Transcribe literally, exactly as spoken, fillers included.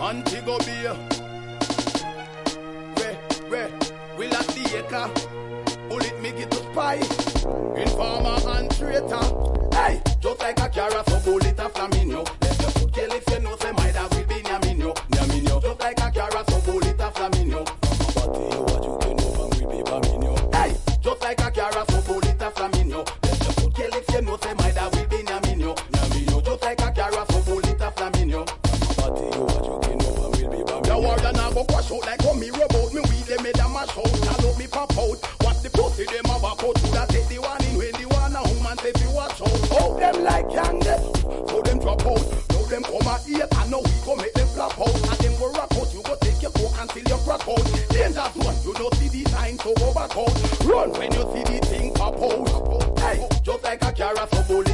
Antigua Bay. Where, where, will at the acre. Bullet me get to spy. Informer and traitor. Hey, just like a carrot, so bullet a flamingo. Let your foot kill if you know say my dad will be Nyaminyo. Nyaminyo, just like a carrot, so bullet a flamingo. From a body, what you can know from we be Baminyo. Hey, just like a carrot, so bullet a flamingo. Let your foot kill if you know say my dad will be Nyaminyo. Nyaminyo, just like a carrot, so bullet a flamingo. From a body, what you can know from we be Baminyo. The warrior now go crush out like how me robot. Me weed them made a mash out. Tell up me pop out. What the pussy them a back out. Should I take the one in when the one a woman say fi watch out. How them like youngest, so them drop out. Now them come a eat and now we go make them flap out. And them go rock out. You go take your coke and till your crack out. Danger zone, you don't see the sign so go back out. Run when you see the thing pop out. Hey, just like a carrot so bullet